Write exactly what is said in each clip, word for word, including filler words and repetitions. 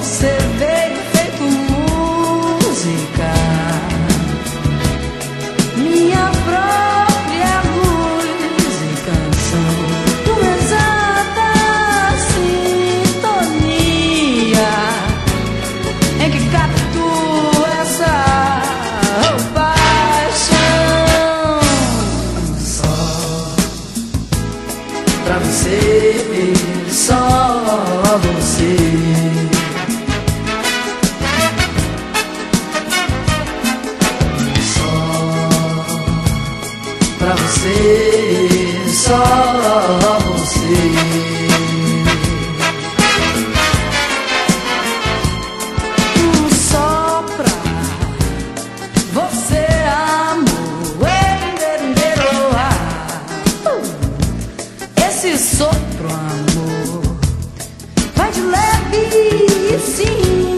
Você veio feito música, minha própria luz e canção, uma exata sintonia em que capto essa paixão. Só pra você, só você. Pra você, só você. Um só pra você, amor. Esse sopro, amor, vai de leve e se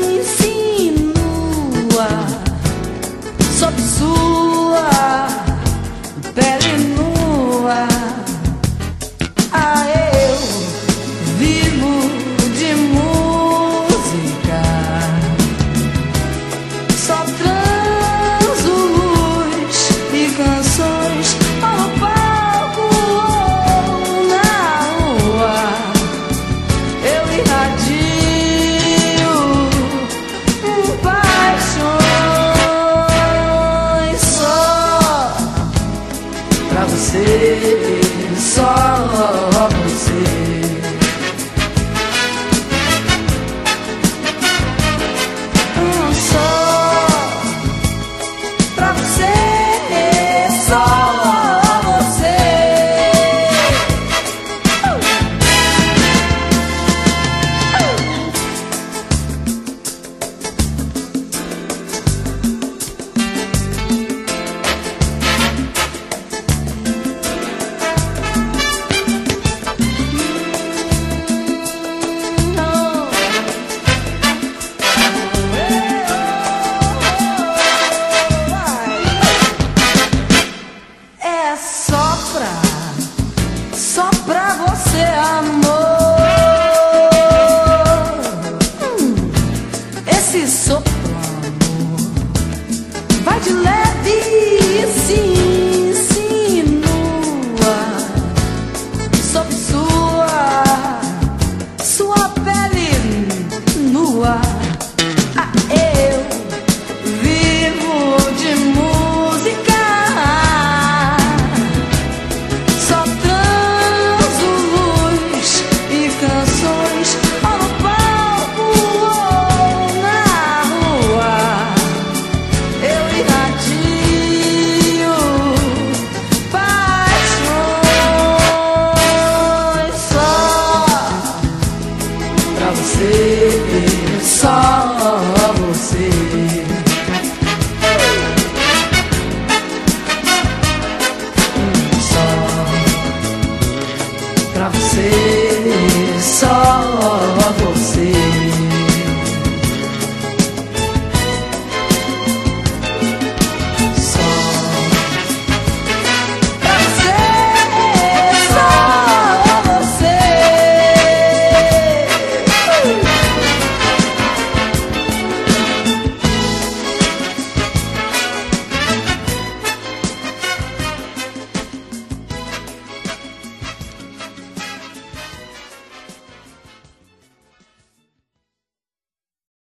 insinua sob sua pele nua. Ah, eu vivo de música, só transo luz e canções, ou no palco ou na rua. Eu irradio paixões só pra você, só você. Um só pra você, só você. É só pra, só pra você, amor. Hum, esse sopro, amor, vai de leve e se insinua sob sua, sua pele nua. Ah, eu vivo de música, só transo luz e canções, ou no palco ou na rua. Eu irradio paixões só pra você.